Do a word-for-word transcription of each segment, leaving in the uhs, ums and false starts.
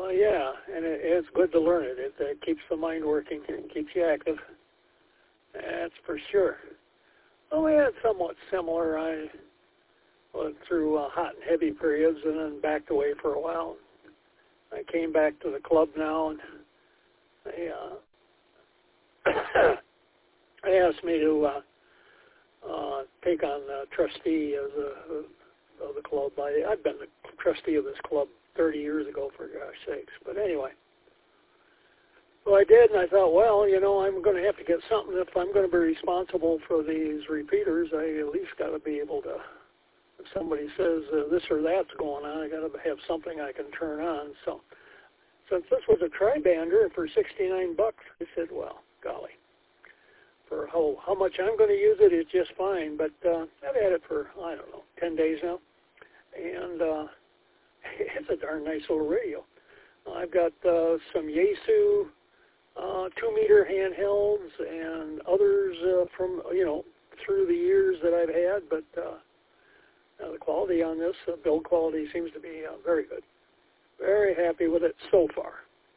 Well, yeah, and it, it's good to learn it. It, it keeps the mind working and keeps you active. That's for sure. Well, we had somewhat similar. I went through uh, hot and heavy periods and then backed away for a while. I came back to the club now, and they, uh, they asked me to uh, uh, take on uh, trustee as a, of the club. I, I've been the trustee of this club thirty years ago, for gosh sakes. But anyway, so I did, and I thought, well, you know, I'm going to have to get something. If I'm going to be responsible for these repeaters, I at least got to be able to, if somebody says uh, this or that's going on, I got to have something I can turn on. So since this was a tri-bander for sixty-nine bucks, I said, well, golly, for how, how much I'm going to use it is just fine. But uh, I've had it for, I don't know, ten days now. And uh, it's a darn nice little radio. I've got uh, some Yaesu uh, two-meter handhelds and others uh, from, you know, through the years that I've had. But uh, uh, the quality on this, uh, build quality, seems to be uh, very good. Very happy with it so far.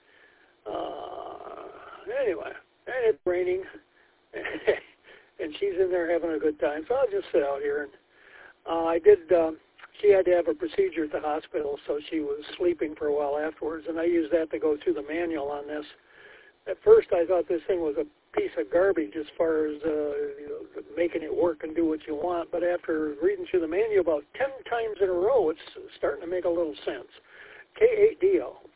Uh, anyway, and it's raining, and she's in there having a good time. So I'll just sit out here. And uh, I did... Um, She had to have a procedure at the hospital, so she was sleeping for a while afterwards, and I used that to go through the manual on this. At first, I thought this thing was a piece of garbage as far as uh, you know, making it work and do what you want, but after reading through the manual about ten times in a row, it's starting to make a little sense. K eight D O,